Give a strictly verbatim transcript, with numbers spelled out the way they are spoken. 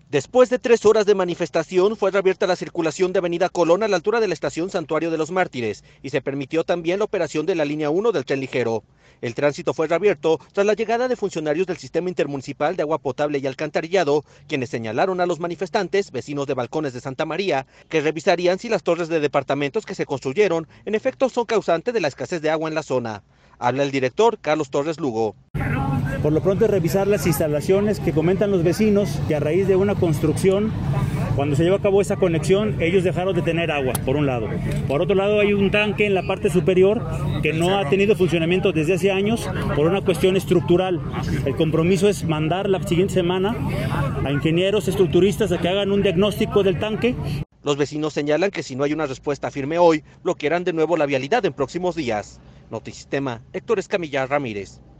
Después de tres horas de manifestación, fue reabierta la circulación de Avenida Colón a la altura de la estación Santuario de los Mártires y se permitió también la operación de la línea uno del tren ligero. El tránsito fue reabierto tras la llegada de funcionarios del Sistema Intermunicipal de Agua Potable y Alcantarillado, quienes señalaron a los manifestantes, vecinos de Balcones de Santa María, que revisarían si las torres de departamentos que se construyeron en efecto son causantes de la escasez de agua en la zona. Habla el director Carlos Torres Lugo. Por lo pronto es revisar las instalaciones que comentan los vecinos que a raíz de una construcción, cuando se llevó a cabo esa conexión, ellos dejaron de tener agua, por un lado. Por otro lado, hay un tanque en la parte superior que no ha tenido funcionamiento desde hace años por una cuestión estructural. El compromiso es mandar la siguiente semana a ingenieros estructuristas a que hagan un diagnóstico del tanque. Los vecinos señalan que si no hay una respuesta firme hoy, bloquearán de nuevo la vialidad en próximos días. Notisistema, Héctor Escamilla Ramírez.